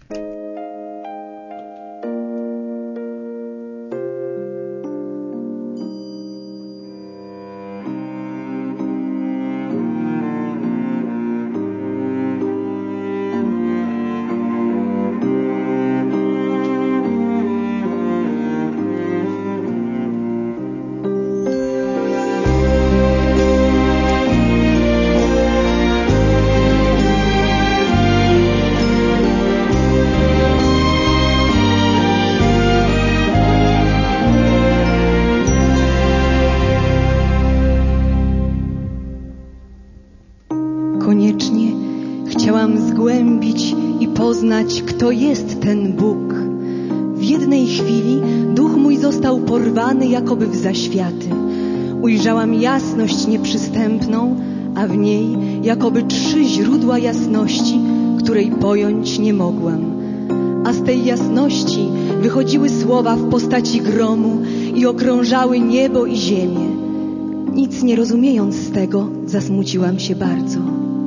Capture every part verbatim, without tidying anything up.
Koniecznie chciałam zgłębić i poznać, kto jest ten Bóg. W jednej chwili duch mój został porwany jakoby w zaświaty. Ujrzałam jasność nieprzystępną, a w niej jakoby trzy źródła jasności, której pojąć nie mogłam. A z tej jasności wychodziły słowa w postaci gromu i okrążały niebo i ziemię. Nic nie rozumiejąc z tego, zasmuciłam się bardzo.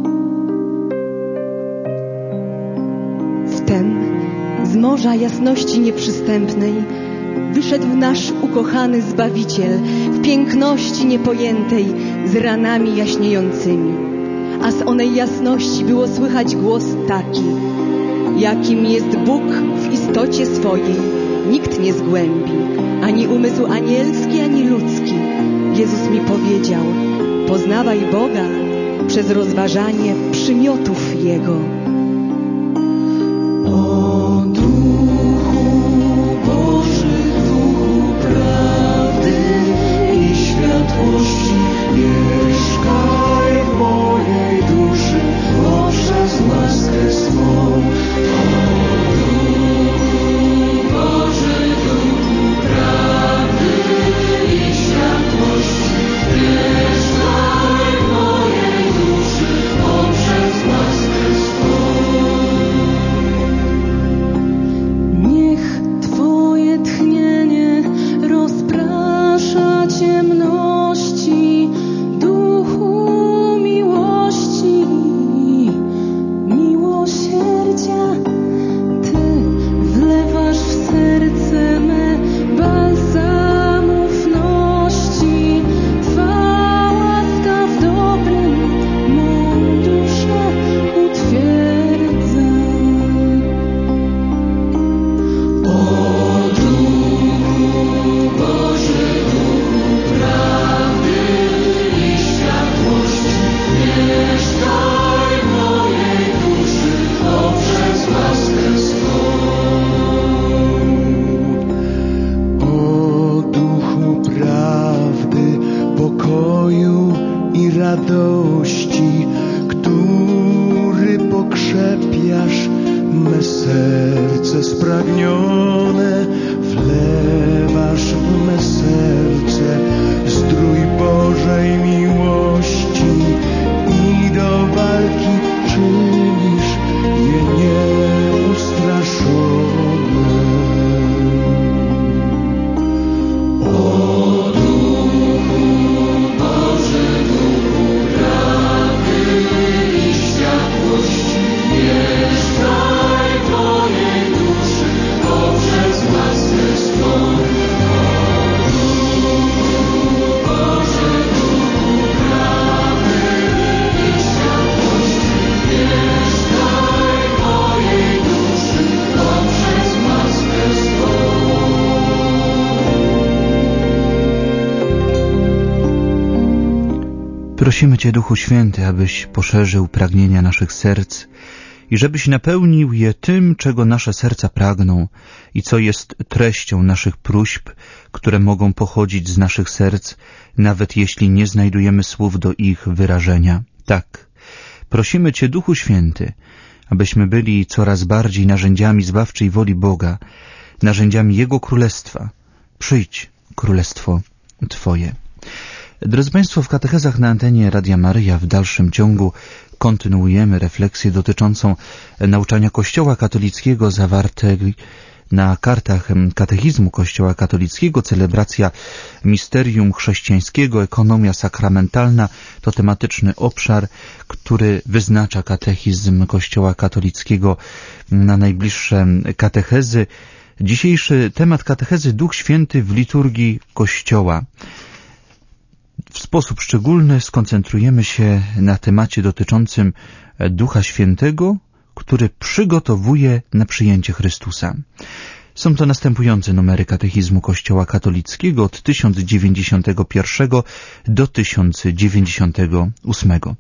Wtem z morza jasności nieprzystępnej wyszedł nasz ukochany Zbawiciel w piękności niepojętej, z ranami jaśniejącymi. A z onej jasności było słychać głos taki: jakim jest Bóg w istocie swojej, nikt nie zgłębi, ani umysł anielski, ani ludzki. Jezus mi powiedział: poznawaj Boga przez rozważanie przymiotów Jego. O Duchu Boży, Duchu prawdy i światłości, mieszkaj w mojej duszy poprzez łaskę swą. O Duchu Boży, Duchu prawdy i światłości, mieszkaj w mojej duszy poprzez łaskę swą. Niech Twoje tchnienie rozprasza ciemności, Duchu miłości, miłosierdzia. Ty wlewasz w serce me balsam ufności. Twa łaska w dobrym mą duszę utwierdza. O Duchu Boży, Duchu prawdy i światłości, mieszkaj w mojej duszy poprzez łaskę swą. O Duchu prawdy, pokoju i radości, który pokrzepiasz me serce spragnione, wlewasz w me serce zdrój Bożej miłości i do walki czynisz je nieustraszone. O Duchu Boży, Duchu prawdy i światłości, mieszkaj w mojej duszy poprzez łaskę swą. O Duchu Boży, Duchu prawdy i światłości, mieszkaj w mojej duszy poprzez łaskę swą. Prosimy Cię, Duchu Święty, abyś poszerzył pragnienia naszych serc i żebyś napełnił je tym, czego nasze serca pragną i co jest treścią naszych próśb, które mogą pochodzić z naszych serc, nawet jeśli nie znajdujemy słów do ich wyrażenia. Tak, prosimy Cię, Duchu Święty, abyśmy byli coraz bardziej narzędziami zbawczej woli Boga, narzędziami Jego Królestwa. Przyjdź, Królestwo Twoje. Drodzy Państwo, w katechezach na antenie Radia Maryja w dalszym ciągu kontynuujemy refleksję dotyczącą nauczania Kościoła katolickiego zawartej na kartach katechizmu Kościoła katolickiego. Celebracja misterium chrześcijańskiego, ekonomia sakramentalna to tematyczny obszar, który wyznacza katechizm Kościoła katolickiego na najbliższe katechezy. Dzisiejszy temat katechezy: Duch Święty w liturgii Kościoła. W sposób szczególny skoncentrujemy się na temacie dotyczącym Ducha Świętego, który przygotowuje na przyjęcie Chrystusa. Są to następujące numery katechizmu Kościoła katolickiego od tysiąc dziewięćdziesiątego pierwszego do tysiąc dziewięćdziesiątego ósmego.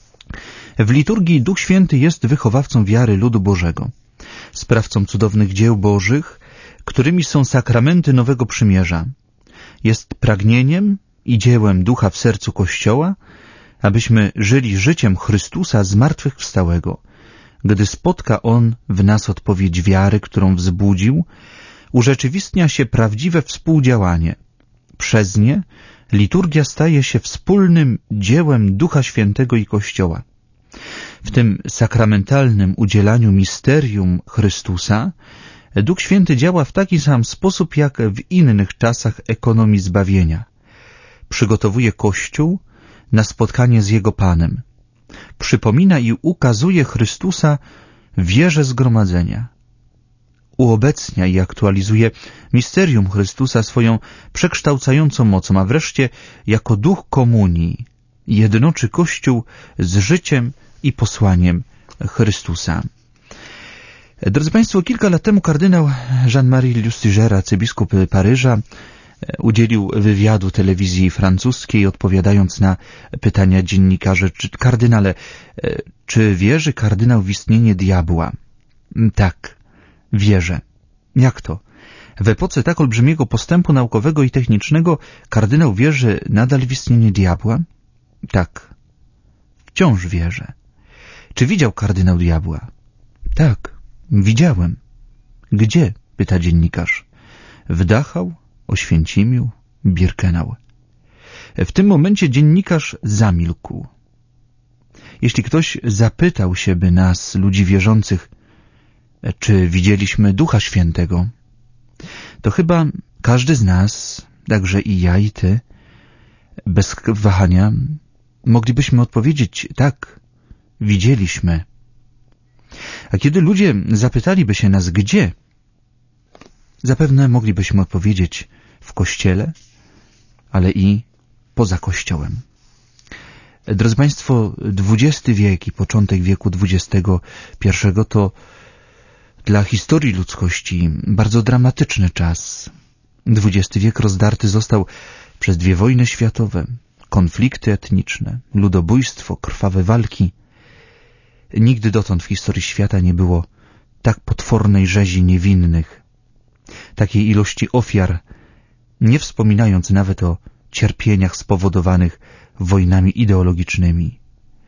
W liturgii Duch Święty jest wychowawcą wiary ludu Bożego, sprawcą cudownych dzieł Bożych, którymi są sakramenty Nowego Przymierza. Jest pragnieniem i dziełem Ducha w sercu Kościoła, abyśmy żyli życiem Chrystusa zmartwychwstałego. Gdy spotka On w nas odpowiedź wiary, którą wzbudził, urzeczywistnia się prawdziwe współdziałanie. Przez nie liturgia staje się wspólnym dziełem Ducha Świętego i Kościoła. W tym sakramentalnym udzielaniu misterium Chrystusa Duch Święty działa w taki sam sposób jak w innych czasach ekonomii zbawienia. Przygotowuje Kościół na spotkanie z Jego Panem. Przypomina i ukazuje Chrystusa w wierze zgromadzenia. Uobecnia i aktualizuje misterium Chrystusa swoją przekształcającą mocą, a wreszcie jako duch komunii jednoczy Kościół z życiem i posłaniem Chrystusa. Drodzy Państwo, kilka lat temu kardynał Jean-Marie Lustiger, arcybiskup Paryża, udzielił wywiadu telewizji francuskiej, odpowiadając na pytania dziennikarzy: czy kardynale, czy wierzy kardynał w istnienie diabła? Tak, wierzę. Jak to? W epoce tak olbrzymiego postępu naukowego i technicznego kardynał wierzy nadal w istnienie diabła? Tak, wciąż wierzę. Czy widział kardynał diabła? Tak, widziałem. Gdzie? Pyta dziennikarz. W Dachau, Oświęcimiu, Birkenau. W tym momencie dziennikarz zamilkł. Jeśli ktoś zapytał się by nas, ludzi wierzących, czy widzieliśmy Ducha Świętego, to chyba każdy z nas, także i ja i ty, bez wahania moglibyśmy odpowiedzieć: tak, widzieliśmy. A kiedy ludzie zapytaliby się nas, gdzie, zapewne moglibyśmy odpowiedzieć: w Kościele, ale i poza Kościołem. Drodzy Państwo, dwudziesty wiek i początek wieku dwudziestego pierwszego to dla historii ludzkości bardzo dramatyczny czas. dwudziesty wiek rozdarty został przez dwie wojny światowe, konflikty etniczne, ludobójstwo, krwawe walki. Nigdy dotąd w historii świata nie było tak potwornej rzezi niewinnych, takiej ilości ofiar, nie wspominając nawet o cierpieniach spowodowanych wojnami ideologicznymi.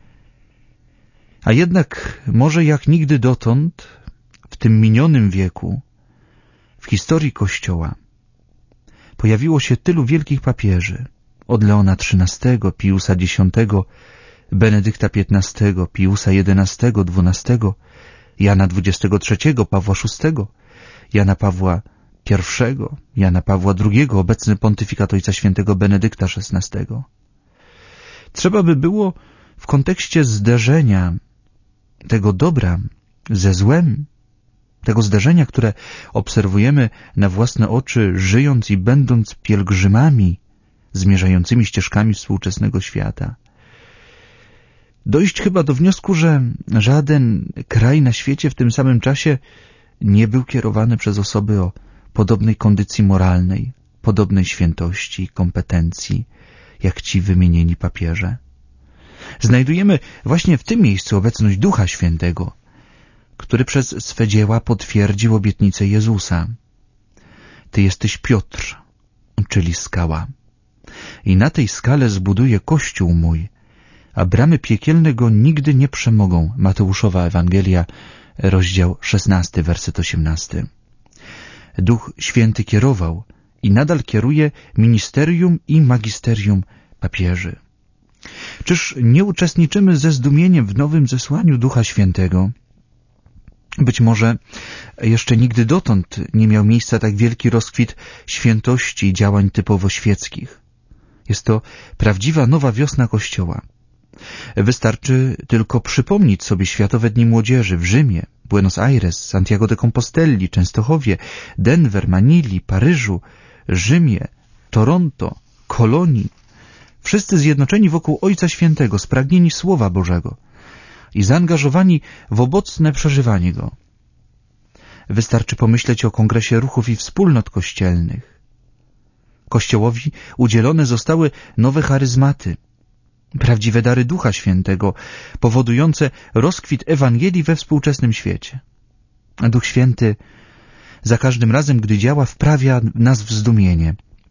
A jednak może jak nigdy dotąd w tym minionym wieku w historii Kościoła pojawiło się tylu wielkich papieży, od Leona trzynastego, Piusa dziesiątego, Benedykta piętnastego, Piusa jedenastego, dwunastego, Jana dwudziestego trzeciego, Pawła szóstego, Jana Pawła pierwszego, Jana Pawła drugiego, obecny pontyfikat Ojca Świętego Benedykta szesnastego. Trzeba by było w kontekście zderzenia tego dobra ze złem, tego zderzenia, które obserwujemy na własne oczy, żyjąc i będąc pielgrzymami zmierzającymi ścieżkami współczesnego świata, dojść chyba do wniosku, że żaden kraj na świecie w tym samym czasie nie był kierowany przez osoby o podobnej kondycji moralnej, podobnej świętości i kompetencji, jak ci wymienieni papieże. Znajdujemy właśnie w tym miejscu obecność Ducha Świętego, który przez swe dzieła potwierdził obietnicę Jezusa. Ty jesteś Piotr, czyli skała. I na tej skale zbuduję Kościół mój, a bramy piekielne go nigdy nie przemogą. Mateuszowa Ewangelia, rozdział szesnasty, werset osiemnasty. Duch Święty kierował i nadal kieruje ministerium i magisterium papieży. Czyż nie uczestniczymy ze zdumieniem w nowym zesłaniu Ducha Świętego? Być może jeszcze nigdy dotąd nie miał miejsca tak wielki rozkwit świętości i działań typowo świeckich. Jest to prawdziwa nowa wiosna Kościoła. Wystarczy tylko przypomnieć sobie Światowe Dni Młodzieży w Rzymie, Buenos Aires, Santiago de Compostelli, Częstochowie, Denver, Manili, Paryżu, Rzymie, Toronto, Kolonii. Wszyscy zjednoczeni wokół Ojca Świętego, spragnieni Słowa Bożego i zaangażowani w owocne przeżywanie Go. Wystarczy pomyśleć o Kongresie Ruchów i Wspólnot Kościelnych. Kościołowi udzielone zostały nowe charyzmaty, prawdziwe dary Ducha Świętego, powodujące rozkwit Ewangelii we współczesnym świecie. A Duch Święty za każdym razem, gdy działa, wprawia nas w zdumienie.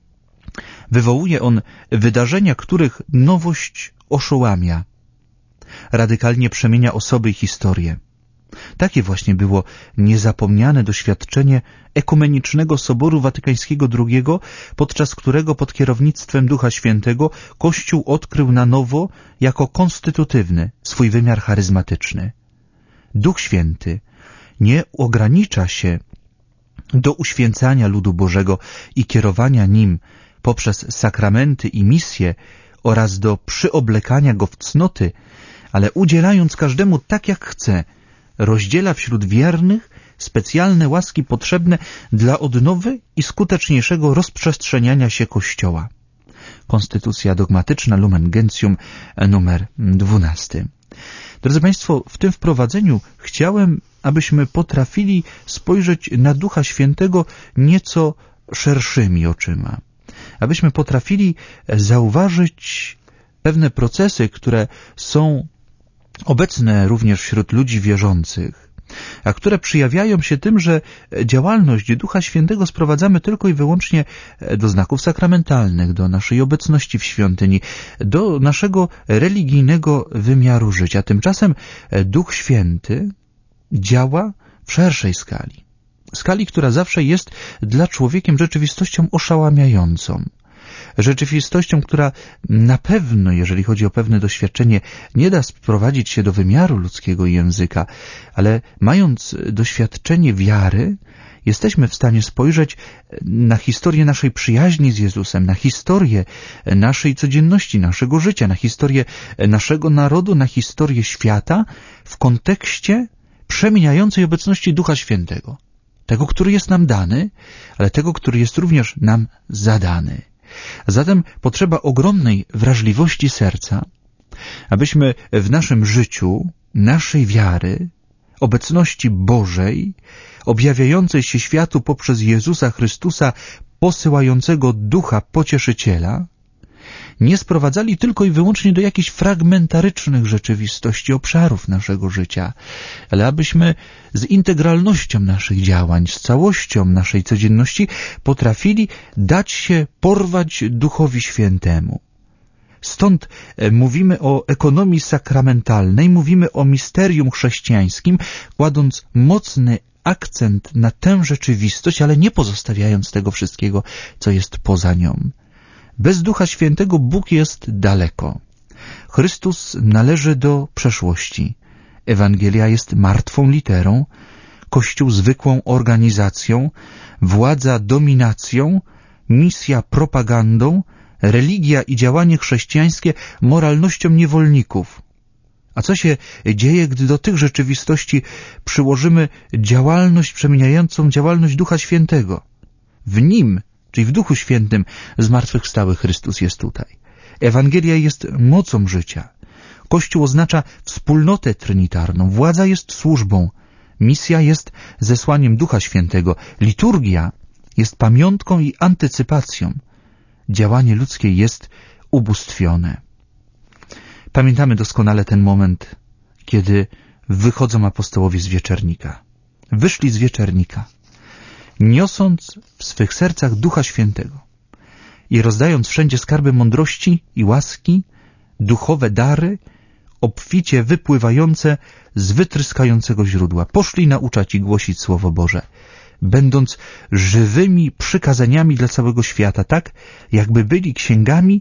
Wywołuje on wydarzenia, których nowość oszołamia. Radykalnie przemienia osoby i historię. Takie właśnie było niezapomniane doświadczenie Ekumenicznego Soboru Watykańskiego drugiego, podczas którego pod kierownictwem Ducha Świętego Kościół odkrył na nowo, jako konstytutywny, swój wymiar charyzmatyczny. Duch Święty nie ogranicza się do uświęcania ludu Bożego i kierowania nim poprzez sakramenty i misje oraz do przyoblekania go w cnoty, ale udzielając każdemu tak jak chce, rozdziela wśród wiernych specjalne łaski potrzebne dla odnowy i skuteczniejszego rozprzestrzeniania się Kościoła. Konstytucja dogmatyczna Lumen Gentium numer dwunasty. Drodzy Państwo, w tym wprowadzeniu chciałem, abyśmy potrafili spojrzeć na Ducha Świętego nieco szerszymi oczyma. Abyśmy potrafili zauważyć pewne procesy, które są obecne również wśród ludzi wierzących, a które przejawiają się tym, że działalność Ducha Świętego sprowadzamy tylko i wyłącznie do znaków sakramentalnych, do naszej obecności w świątyni, do naszego religijnego wymiaru życia. Tymczasem Duch Święty działa w szerszej skali. Skali, która zawsze jest dla człowiekiem rzeczywistością oszałamiającą. Rzeczywistością, która na pewno, jeżeli chodzi o pewne doświadczenie, nie da sprowadzić się do wymiaru ludzkiego języka, ale mając doświadczenie wiary, jesteśmy w stanie spojrzeć na historię naszej przyjaźni z Jezusem, na historię naszej codzienności, naszego życia, na historię naszego narodu, na historię świata w kontekście przemieniającej obecności Ducha Świętego. Tego, który jest nam dany, ale tego, który jest również nam zadany. Zatem potrzeba ogromnej wrażliwości serca, abyśmy w naszym życiu, naszej wiary, obecności Bożej, objawiającej się światu poprzez Jezusa Chrystusa, posyłającego Ducha Pocieszyciela, nie sprowadzali tylko i wyłącznie do jakichś fragmentarycznych rzeczywistości, obszarów naszego życia, ale abyśmy z integralnością naszych działań, z całością naszej codzienności potrafili dać się porwać Duchowi Świętemu. Stąd mówimy o ekonomii sakramentalnej, mówimy o misterium chrześcijańskim, kładąc mocny akcent na tę rzeczywistość, ale nie pozostawiając tego wszystkiego, co jest poza nią. Bez Ducha Świętego Bóg jest daleko. Chrystus należy do przeszłości. Ewangelia jest martwą literą, Kościół zwykłą organizacją, władza dominacją, misja propagandą, religia i działanie chrześcijańskie moralnością niewolników. A co się dzieje, gdy do tych rzeczywistości przyłożymy działalność przemieniającą działalność Ducha Świętego? W Nim, czyli w Duchu Świętym, zmartwychwstały Chrystus jest tutaj. Ewangelia jest mocą życia. Kościół oznacza wspólnotę trinitarną. Władza jest służbą. Misja jest zesłaniem Ducha Świętego. Liturgia jest pamiątką i antycypacją. Działanie ludzkie jest ubóstwione. Pamiętamy doskonale ten moment, kiedy wychodzą apostołowie z wieczernika. Wyszli z wieczernika, niosąc w swych sercach Ducha Świętego i rozdając wszędzie skarby mądrości i łaski, duchowe dary, obficie wypływające z wytryskającego źródła. Poszli nauczać i głosić Słowo Boże, będąc żywymi przykazaniami dla całego świata, tak jakby byli księgami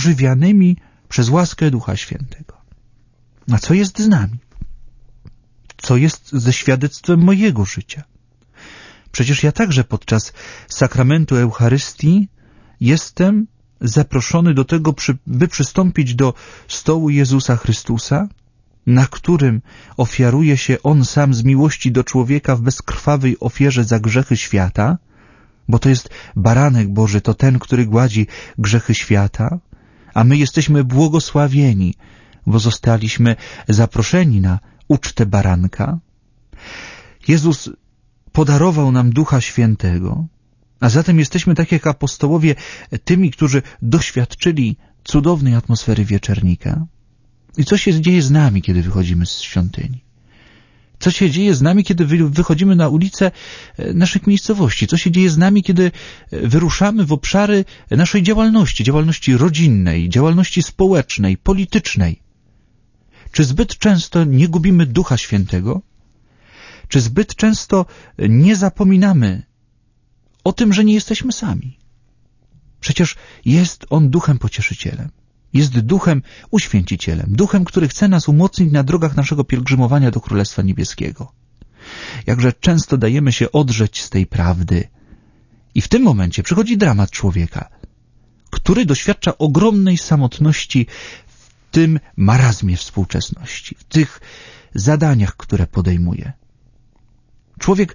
ożywianymi przez łaskę Ducha Świętego. A co jest z nami? co jest ze świadectwem mojego życia? Przecież ja także podczas sakramentu Eucharystii jestem zaproszony do tego, by przystąpić do stołu Jezusa Chrystusa, na którym ofiaruje się On sam z miłości do człowieka w bezkrwawej ofierze za grzechy świata, bo to jest baranek Boży, to ten, który gładzi grzechy świata, a my jesteśmy błogosławieni, bo zostaliśmy zaproszeni na ucztę baranka. Jezus podarował nam Ducha Świętego, a zatem jesteśmy, tak jak apostołowie, tymi, którzy doświadczyli cudownej atmosfery wieczernika. I co się dzieje z nami, kiedy wychodzimy z świątyni? Co się dzieje z nami, kiedy wychodzimy na ulice naszych miejscowości? Co się dzieje z nami, kiedy wyruszamy w obszary naszej działalności, działalności rodzinnej, działalności społecznej, politycznej? Czy zbyt często nie gubimy Ducha Świętego? Czy zbyt często nie zapominamy o tym, że nie jesteśmy sami? Przecież jest On Duchem Pocieszycielem. Jest Duchem Uświęcicielem. Duchem, który chce nas umocnić na drogach naszego pielgrzymowania do Królestwa Niebieskiego. Jakże często dajemy się odrzeć z tej prawdy. I w tym momencie przychodzi dramat człowieka, który doświadcza ogromnej samotności w tym marazmie współczesności, w tych zadaniach, które podejmuje. Człowiek,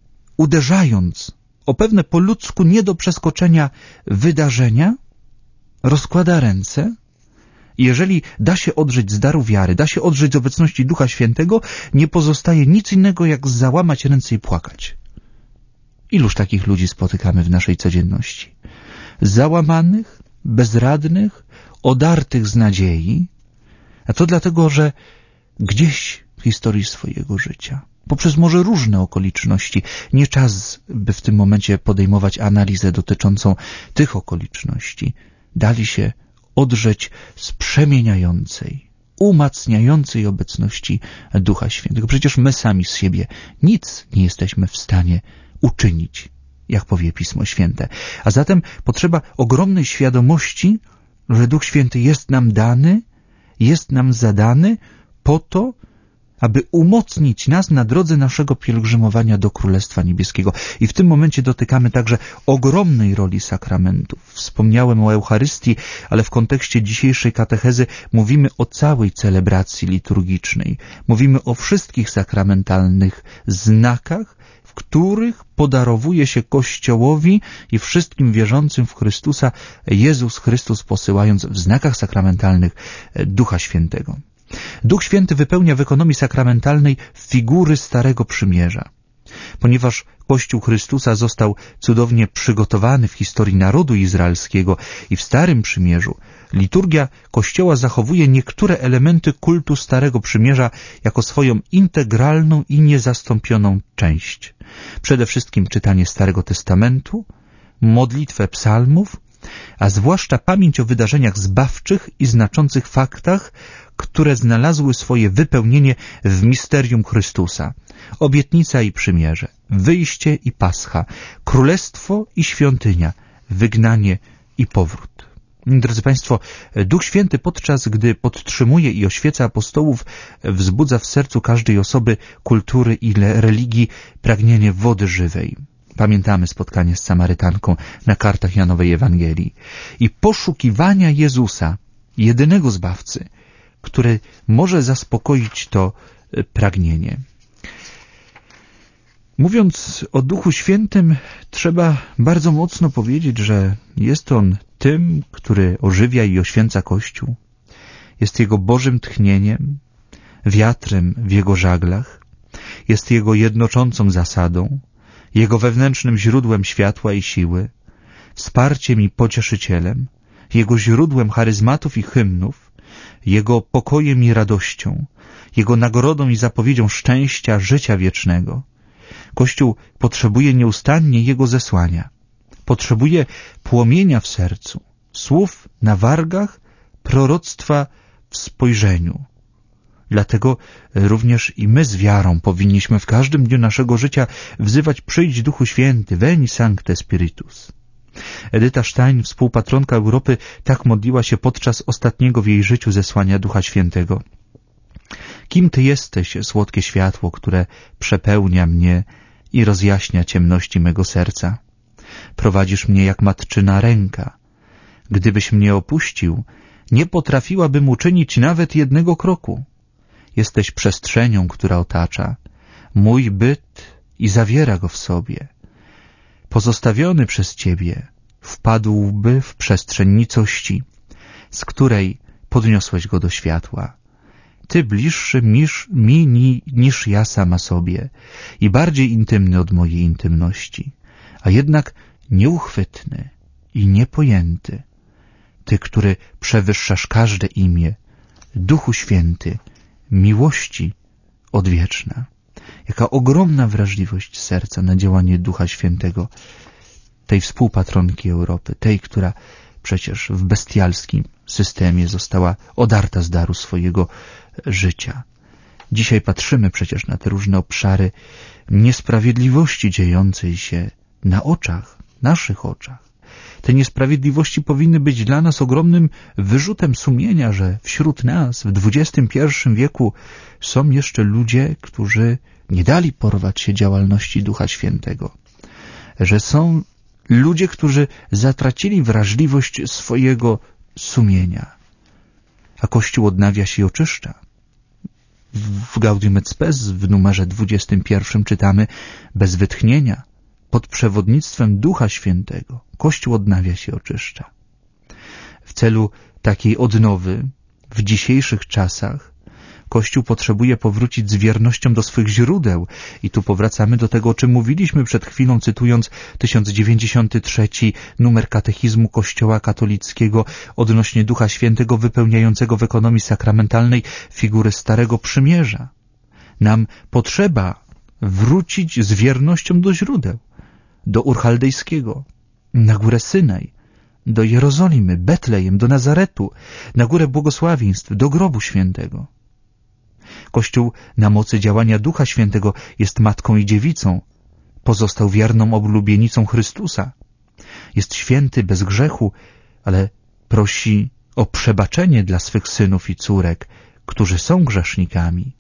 uderzając o pewne po ludzku nie do przeskoczenia wydarzenia, rozkłada ręce i jeżeli da się odrzeć z daru wiary, da się odrzeć z obecności Ducha Świętego, nie pozostaje nic innego, jak załamać ręce i płakać. Iluż takich ludzi spotykamy w naszej codzienności? Załamanych, bezradnych, odartych z nadziei, a to dlatego, że gdzieś w historii swojego życia, poprzez może różne okoliczności, nie czas, by w tym momencie podejmować analizę dotyczącą tych okoliczności, dali się odrzeć z przemieniającej, umacniającej obecności Ducha Świętego. Przecież my sami z siebie nic nie jesteśmy w stanie uczynić, jak powie Pismo Święte. A zatem potrzeba ogromnej świadomości, że Duch Święty jest nam dany, jest nam zadany po to, aby umocnić nas na drodze naszego pielgrzymowania do Królestwa Niebieskiego. I w tym momencie dotykamy także ogromnej roli sakramentów. Wspomniałem o Eucharystii, ale w kontekście dzisiejszej katechezy mówimy o całej celebracji liturgicznej. Mówimy o wszystkich sakramentalnych znakach, w których podarowuje się Kościołowi i wszystkim wierzącym w Chrystusa Jezus Chrystus, posyłając w znakach sakramentalnych Ducha Świętego. Duch Święty wypełnia w ekonomii sakramentalnej figury Starego Przymierza. Ponieważ Kościół Chrystusa został cudownie przygotowany w historii narodu izraelskiego i w Starym Przymierzu, liturgia Kościoła zachowuje niektóre elementy kultu Starego Przymierza jako swoją integralną i niezastąpioną część. Przede wszystkim czytanie Starego Testamentu, modlitwę psalmów, a zwłaszcza pamięć o wydarzeniach zbawczych i znaczących faktach, które znalazły swoje wypełnienie w misterium Chrystusa. Obietnica i przymierze, wyjście i pascha, królestwo i świątynia, wygnanie i powrót. Drodzy Państwo, Duch Święty, podczas gdy podtrzymuje i oświeca apostołów, wzbudza w sercu każdej osoby kultury i religii pragnienie wody żywej. Pamiętamy spotkanie z Samarytanką na kartach Janowej Ewangelii i poszukiwania Jezusa, jedynego Zbawcy, który może zaspokoić to pragnienie. Mówiąc o Duchu Świętym, trzeba bardzo mocno powiedzieć, że jest On tym, który ożywia i oświęca Kościół. Jest Jego Bożym tchnieniem, wiatrem w Jego żaglach, jest Jego jednoczącą zasadą, Jego wewnętrznym źródłem światła i siły, wsparciem i pocieszycielem, Jego źródłem charyzmatów i hymnów, Jego pokojem i radością, Jego nagrodą i zapowiedzią szczęścia, życia wiecznego. Kościół potrzebuje nieustannie Jego zesłania. Potrzebuje płomienia w sercu, słów na wargach, proroctwa w spojrzeniu. Dlatego również i my z wiarą powinniśmy w każdym dniu naszego życia wzywać: przyjdź Duchu Święty, veni Sancte Spiritus. Edyta Stein, współpatronka Europy, tak modliła się podczas ostatniego w jej życiu zesłania Ducha Świętego. Kim Ty jesteś, słodkie światło, które przepełnia mnie i rozjaśnia ciemności mego serca? Prowadzisz mnie jak matczyna ręka. Gdybyś mnie opuścił, nie potrafiłabym uczynić nawet jednego kroku. Jesteś przestrzenią, która otacza mój byt i zawiera go w sobie. Pozostawiony przez Ciebie wpadłby w przestrzeń nicości, z której podniosłeś go do światła. Ty bliższy niż, mi ni, niż ja sama sobie i bardziej intymny od mojej intymności, a jednak nieuchwytny i niepojęty. Ty, który przewyższasz każde imię, Duchu Święty, miłości odwieczna. Jaka ogromna wrażliwość serca na działanie Ducha Świętego, tej współpatronki Europy, tej, która przecież w bestialskim systemie została odarta z daru swojego życia. Dzisiaj patrzymy przecież na te różne obszary niesprawiedliwości dziejącej się na oczach, naszych oczach. Te niesprawiedliwości powinny być dla nas ogromnym wyrzutem sumienia, że wśród nas w dwudziestym pierwszym wieku są jeszcze ludzie, którzy nie dali porwać się działalności Ducha Świętego. Że są ludzie, którzy zatracili wrażliwość swojego sumienia. A Kościół odnawia się i oczyszcza. W Gaudium et Spes w numerze dwudziestym pierwszym czytamy: bez wytchnienia, pod przewodnictwem Ducha Świętego, Kościół odnawia się i oczyszcza. W celu takiej odnowy w dzisiejszych czasach Kościół potrzebuje powrócić z wiernością do swych źródeł. I tu powracamy do tego, o czym mówiliśmy przed chwilą, cytując tysiąc dziewięćdziesiąty trzeci numer Katechizmu Kościoła katolickiego odnośnie Ducha Świętego wypełniającego w ekonomii sakramentalnej figury Starego Przymierza. Nam potrzeba wrócić z wiernością do źródeł, do Urchaldejskiego, na górę Synaj, do Jerozolimy, Betlejem, do Nazaretu, na górę błogosławieństw, do grobu świętego. Kościół na mocy działania Ducha Świętego jest matką i dziewicą, pozostał wierną oblubienicą Chrystusa. Jest święty, bez grzechu, ale prosi o przebaczenie dla swych synów i córek, którzy są grzesznikami.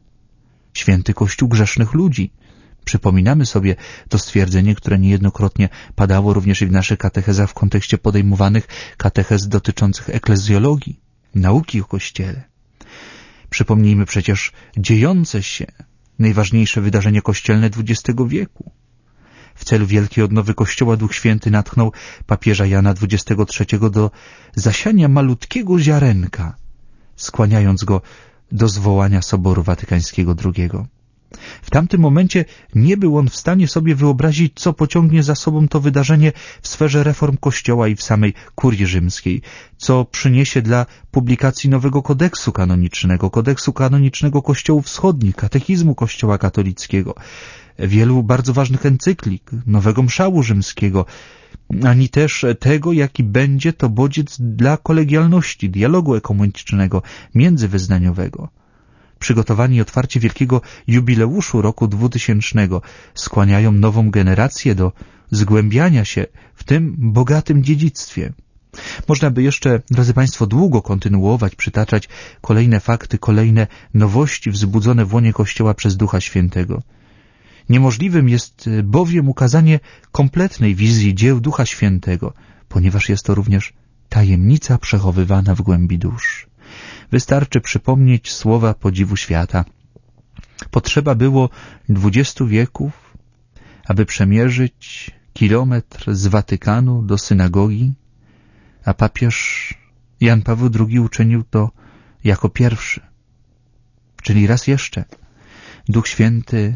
Święty Kościół grzesznych ludzi. Przypominamy sobie to stwierdzenie, które niejednokrotnie padało również i w naszych katechezach w kontekście podejmowanych katechez dotyczących eklezjologii, nauki o Kościele. Przypomnijmy przecież dziejące się najważniejsze wydarzenie kościelne dwudziestego wieku. W celu wielkiej odnowy Kościoła Duch Święty natchnął papieża Jana dwudziestego trzeciego do zasiania malutkiego ziarenka, skłaniając go do zwołania Soboru Watykańskiego drugiego. W tamtym momencie nie był on w stanie sobie wyobrazić, co pociągnie za sobą to wydarzenie w sferze reform Kościoła i w samej kurii rzymskiej, co przyniesie dla publikacji nowego kodeksu kanonicznego, kodeksu kanonicznego Kościołów Wschodnich, katechizmu Kościoła katolickiego, wielu bardzo ważnych encyklik, nowego mszału rzymskiego, ani też tego, jaki będzie to bodziec dla kolegialności, dialogu ekumenicznego, międzywyznaniowego. Przygotowanie i otwarcie wielkiego jubileuszu roku dwutysięcznego skłaniają nową generację do zgłębiania się w tym bogatym dziedzictwie. Można by jeszcze, drodzy Państwo, długo kontynuować, przytaczać kolejne fakty, kolejne nowości wzbudzone w łonie Kościoła przez Ducha Świętego. Niemożliwym jest bowiem ukazanie kompletnej wizji dzieł Ducha Świętego, ponieważ jest to również tajemnica przechowywana w głębi dusz. Wystarczy przypomnieć słowa podziwu świata. Potrzeba było dwudziestu wieków, aby przemierzyć kilometr z Watykanu do synagogi, a papież Jan Paweł drugi uczynił to jako pierwszy. Czyli raz jeszcze Duch Święty,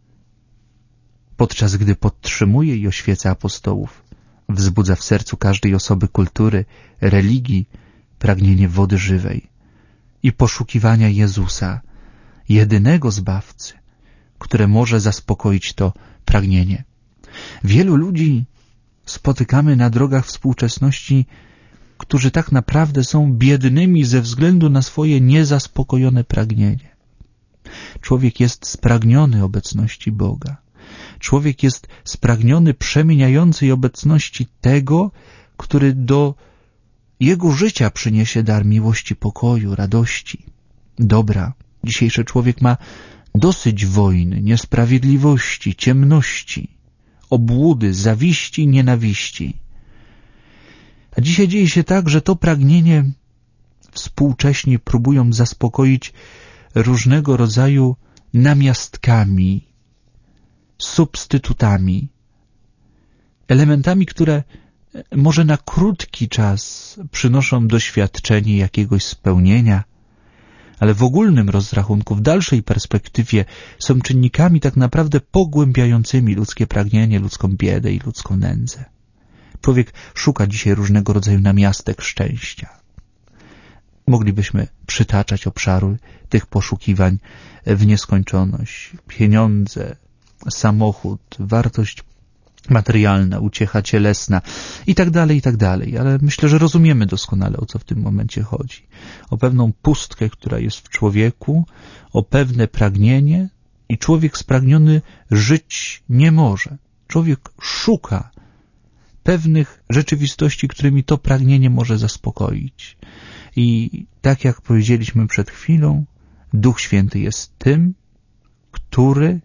podczas gdy podtrzymuje i oświeca apostołów, wzbudza w sercu każdej osoby kultury, religii, pragnienie wody żywej i poszukiwania Jezusa, jedynego Zbawcy, które może zaspokoić to pragnienie. Wielu ludzi spotykamy na drogach współczesności, którzy tak naprawdę są biednymi ze względu na swoje niezaspokojone pragnienie. Człowiek jest spragniony obecności Boga. Człowiek jest spragniony przemieniającej obecności tego, który do jego życia przyniesie dar miłości, pokoju, radości, dobra, Dzisiejszy człowiek ma dosyć wojny, niesprawiedliwości, ciemności, obłudy, zawiści, nienawiści. A dzisiaj dzieje się tak, że to pragnienie współcześni próbują zaspokoić różnego rodzaju namiastkami, substytutami, elementami, które może na krótki czas przynoszą doświadczenie jakiegoś spełnienia, ale w ogólnym rozrachunku, w dalszej perspektywie są czynnikami tak naprawdę pogłębiającymi ludzkie pragnienie, ludzką biedę i ludzką nędzę. Człowiek szuka dzisiaj różnego rodzaju namiastek szczęścia. Moglibyśmy przytaczać obszaru tych poszukiwań w nieskończoność. Pieniądze, samochód, wartość materialna, uciecha cielesna i tak dalej, i tak dalej. Ale myślę, że rozumiemy doskonale, o co w tym momencie chodzi. O pewną pustkę, która jest w człowieku, o pewne pragnienie i człowiek spragniony żyć nie może. Człowiek szuka pewnych rzeczywistości, którymi to pragnienie może zaspokoić. I tak jak powiedzieliśmy przed chwilą, Duch Święty jest tym, który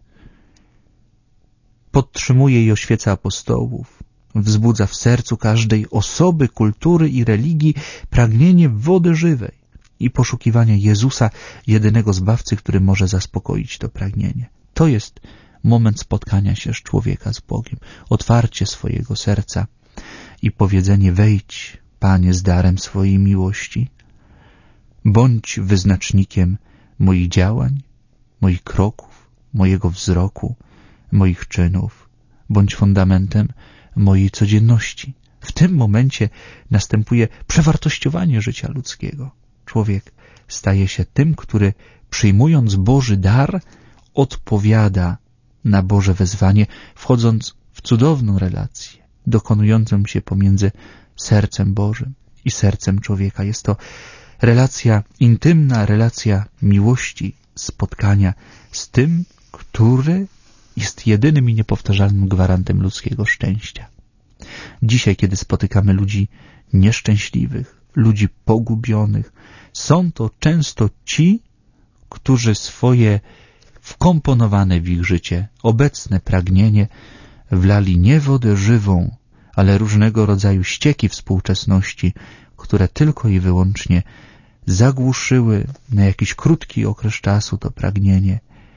podtrzymuje i oświeca apostołów, wzbudza w sercu każdej osoby, kultury i religii pragnienie wody żywej i poszukiwania Jezusa, jedynego Zbawcy, który może zaspokoić to pragnienie. To jest moment spotkania się z człowieka z Bogiem, otwarcie swojego serca i powiedzenie: wejdź, Panie, z darem swojej miłości, bądź wyznacznikiem moich działań, moich kroków, mojego wzroku, moich czynów, bądź fundamentem mojej codzienności. W tym momencie następuje przewartościowanie życia ludzkiego. Człowiek staje się tym, który przyjmując Boży dar, odpowiada na Boże wezwanie, wchodząc w cudowną relację, dokonującą się pomiędzy sercem Bożym i sercem człowieka. Jest to relacja intymna, relacja miłości, spotkania z tym, który jest jedynym i niepowtarzalnym gwarantem ludzkiego szczęścia. Dzisiaj, kiedy spotykamy ludzi nieszczęśliwych, ludzi pogubionych, są to często ci, którzy swoje wkomponowane w ich życie obecne pragnienie wlali nie wodę żywą, ale różnego rodzaju ścieki współczesności, które tylko i wyłącznie zagłuszyły na jakiś krótki okres czasu to pragnienie,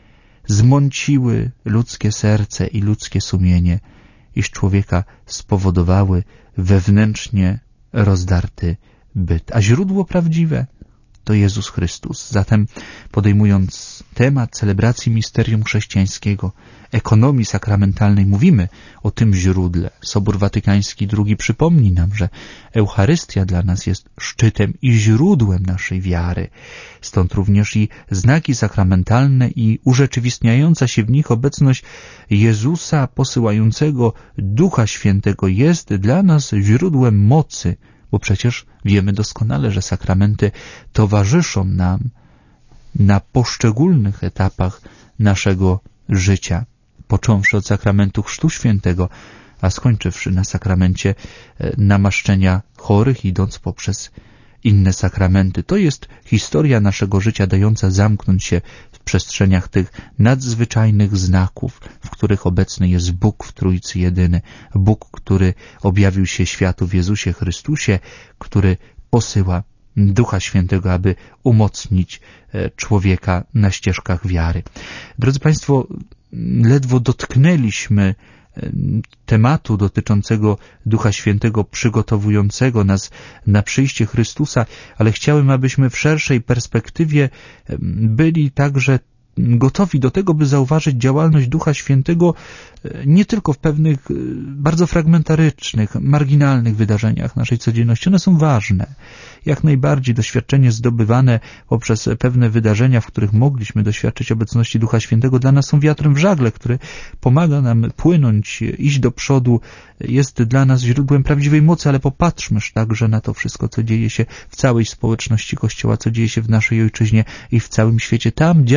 zmąciły ludzkie serce i ludzkie sumienie, iż człowieka spowodowały wewnętrznie rozdarty byt. A źródło prawdziwe to Jezus Chrystus. Zatem podejmując temat celebracji misterium chrześcijańskiego, ekonomii sakramentalnej, mówimy o tym źródle. Sobór Watykański drugi przypomni nam, że Eucharystia dla nas jest szczytem i źródłem naszej wiary. Stąd również i znaki sakramentalne i urzeczywistniająca się w nich obecność Jezusa posyłającego Ducha Świętego jest dla nas źródłem mocy, bo przecież wiemy doskonale, że sakramenty towarzyszą nam na poszczególnych etapach naszego życia, począwszy od sakramentu Chrztu Świętego, a skończywszy na sakramencie namaszczenia chorych, idąc poprzez inne sakramenty. To jest historia naszego życia dająca zamknąć się w przestrzeniach tych nadzwyczajnych znaków, w których obecny jest Bóg w Trójcy Jedyny. Bóg, który objawił się światu w Jezusie Chrystusie, który posyła Ducha Świętego, aby umocnić człowieka na ścieżkach wiary. Drodzy Państwo, ledwo dotknęliśmy tematu dotyczącego Ducha Świętego przygotowującego nas na przyjście Chrystusa, ale chciałem, abyśmy w szerszej perspektywie byli także gotowi do tego, by zauważyć działalność Ducha Świętego nie tylko w pewnych bardzo fragmentarycznych, marginalnych wydarzeniach naszej codzienności. One są ważne. Jak najbardziej doświadczenie zdobywane poprzez pewne wydarzenia, w których mogliśmy doświadczyć obecności Ducha Świętego, dla nas są wiatrem w żagle, który pomaga nam płynąć, iść do przodu, jest dla nas źródłem prawdziwej mocy, ale popatrzmy także na to wszystko, co dzieje się w całej społeczności Kościoła, co dzieje się w naszej ojczyźnie i w całym świecie. Tam działa Duch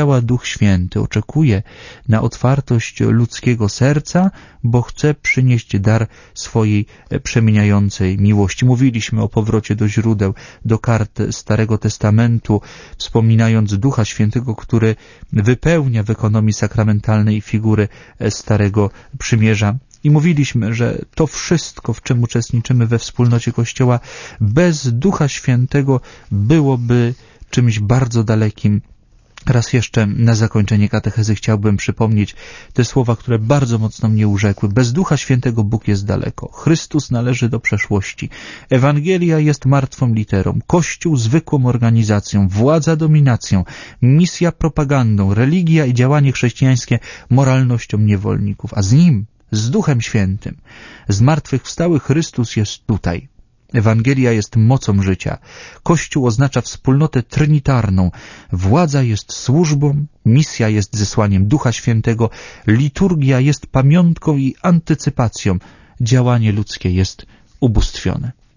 Święty, oczekuje na otwartość ludzkiego serca, bo chce przynieść dar swojej przemieniającej miłości. Mówiliśmy o powrocie do źródeł, do kart Starego Testamentu, wspominając Ducha Świętego, który wypełnia w ekonomii sakramentalnej figury Starego Przymierza. I mówiliśmy, że to wszystko, w czym uczestniczymy we wspólnocie Kościoła, bez Ducha Świętego byłoby czymś bardzo dalekim. Raz jeszcze na zakończenie katechezy chciałbym przypomnieć te słowa, które bardzo mocno mnie urzekły. Bez Ducha Świętego Bóg jest daleko. Chrystus należy do przeszłości. Ewangelia jest martwą literą. Kościół zwykłą organizacją. Władza dominacją. Misja propagandą. Religia i działanie chrześcijańskie moralnością niewolników. A z Nim, z Duchem Świętym, zmartwychwstały Chrystus jest tutaj. Ewangelia jest mocą życia. Kościół oznacza wspólnotę trinitarną. Władza jest służbą, misja jest zesłaniem Ducha Świętego, liturgia jest pamiątką i antycypacją. Działanie ludzkie jest ubóstwione.